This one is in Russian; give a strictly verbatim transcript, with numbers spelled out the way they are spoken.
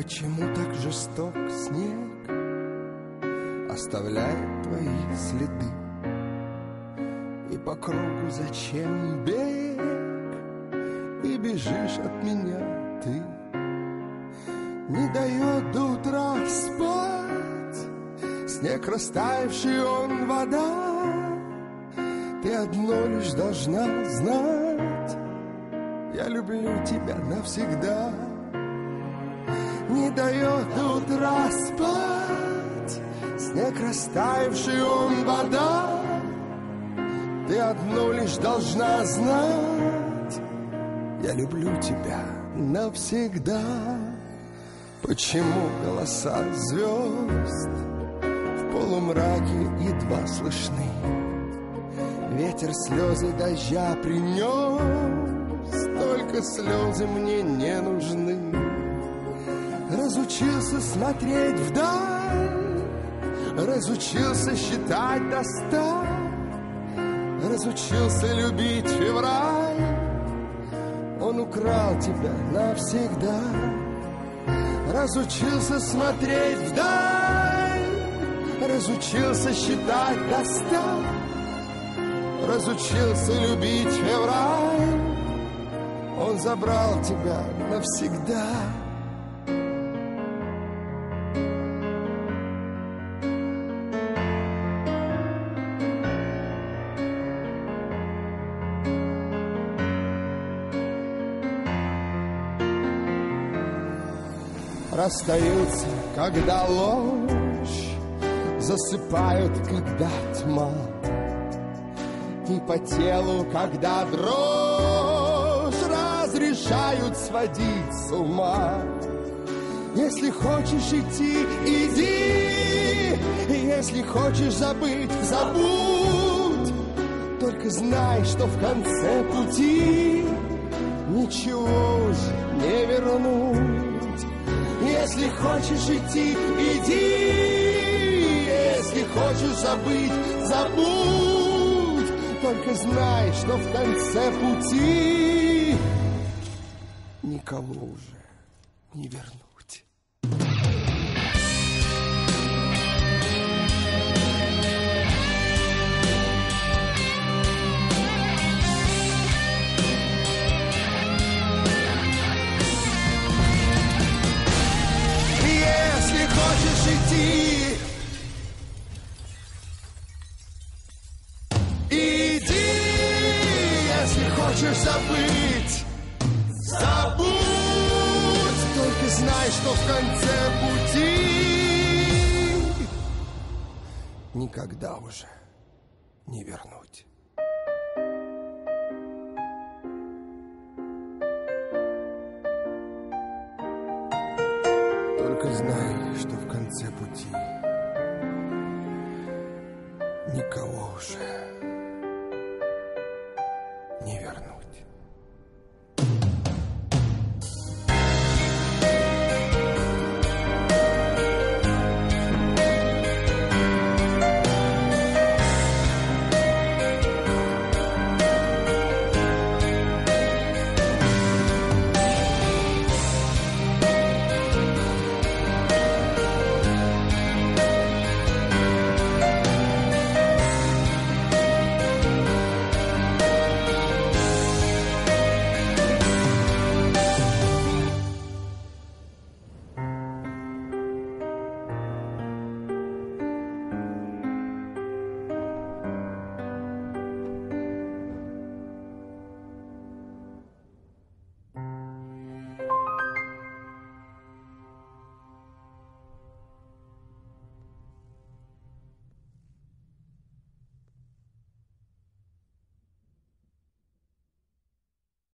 Почему так жесток снег оставляет твои следы? И по кругу зачем бег? И бежишь от меня ты. Не дает до утра спать снег растаявший, он вода. Ты одно лишь должна знать: я люблю тебя навсегда. Не дает до утра спать снег растаявший, он вода. Ты одно лишь должна знать: я люблю тебя навсегда. Почему голоса звезд в полумраке едва слышны? Ветер слезы дождя принес, только слезы мне не нужны. Разучился смотреть вдаль, разучился считать до ста, разучился любить февраль. Он украл тебя навсегда. Разучился смотреть вдаль, разучился считать до ста, разучился любить февраль. Он забрал тебя навсегда. Расстаются, когда ложь, засыпают, когда тьма, и по телу, когда дрожь, разрешают сводить с ума. Если хочешь идти, иди, если хочешь забыть, забудь. Только знай, что в конце пути ничего уже не вернуть. Если хочешь идти, иди, если хочешь забыть, забудь. Только знай, что в конце пути никого уже не вернуть. Хочешь идти, иди, если хочешь забыть, забудь. Только знай, что в конце пути никогда уже не вернуть. Только знай, что в конце пути никого уже не верну.